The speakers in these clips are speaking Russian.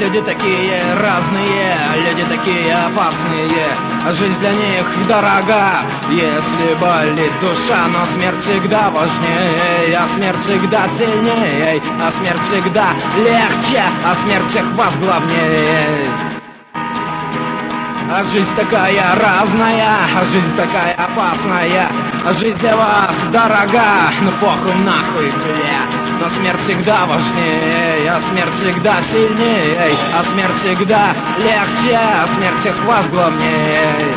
Люди такие разные, люди такие опасные, а жизнь для них дорога. Если болит душа, но смерть всегда важнее, а смерть всегда сильнее, а смерть всегда легче, а смерть всех вас главнее. А жизнь такая разная, а жизнь такая опасная, а жизнь для вас дорога. Ну похуй нахуй, бля. Но смерть всегда важнее, а смерть всегда сильнее, а смерть всегда легче, а смерть всех вас главнее.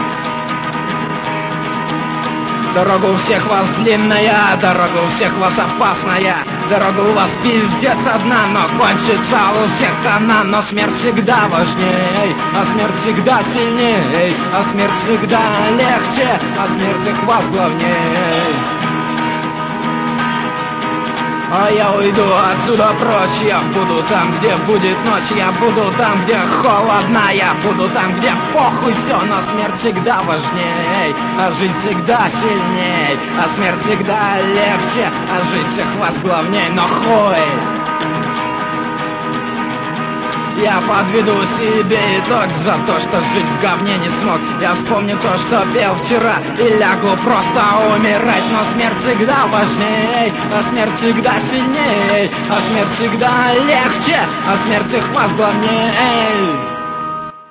Дорога у всех вас длинная, дорога у всех вас опасная, дорога у вас пиздец одна, но кончится у всех она. Но смерть всегда важней, а смерть всегда сильней, а смерть всегда легче, а смерть всех вас главней. А я уйду отсюда прочь, я буду там, где будет ночь, я буду там, где холодно, я буду там, где похуй все, но смерть всегда важней, а жизнь всегда сильней, а смерть всегда легче, а жизнь всех вас главней, но хуй. Я подведу себе итог за то, что жить в говне не смог. Я вспомню то, что пел вчера, и лягу просто умирать. Но смерть всегда важней, а смерть всегда сильней, а смерть всегда легче, а смерть всех вас главней.